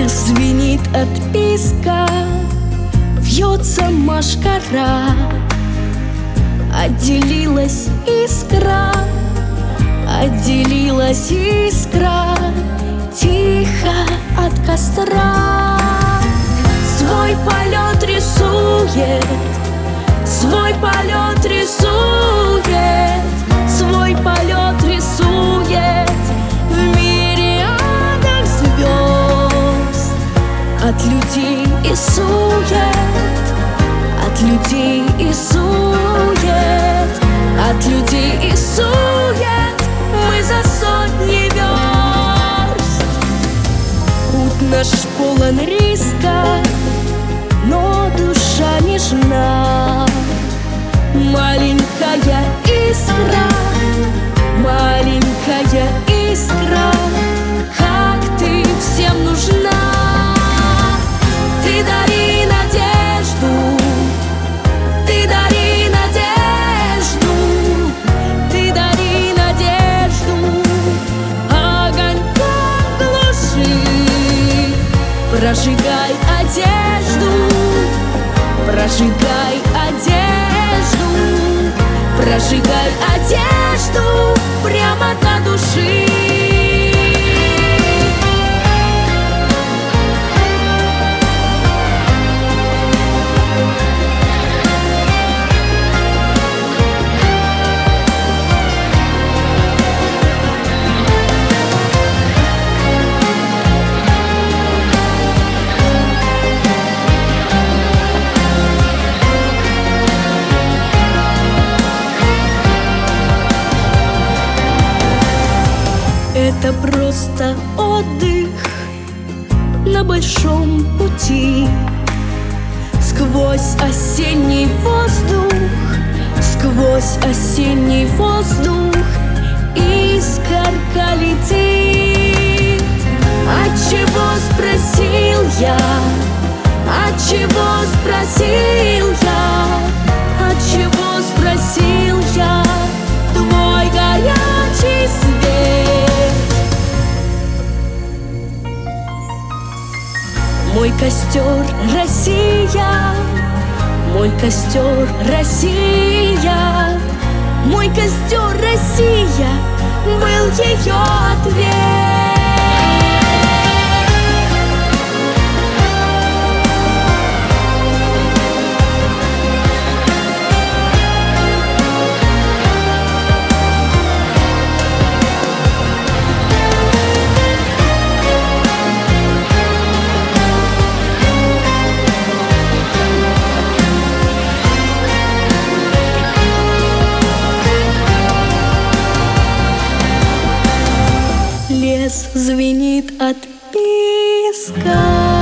Лес звенит от писка, вьется мошкара. Отделилась искра, отделилась искра, тихо от костра. Свой полет рисует, свой полет рисует, свой полет рисует в мириадах звезд. От людей и сует, от людей и сует, от людей и сует мы за сотни верст. Путь наш полон риска, но душа нежна. Маленькая искра, маленькая искра, как ты всем нужна. Ты дари надежду, ты дари надежду, ты дари надежду огонька в глуши. Прожигай одежду, прожигай одежду, прожигай одежду прямо до души. Это просто отдых на большом пути. Сквозь осенний воздух, сквозь осенний воздух искорка летит. Отчего спросил я, отчего спросил я, отчего спросил я твой горячий свет. Мой костер Россия, мой костер Россия, мой костер Россия был ее ответ. Лес звенит от писка.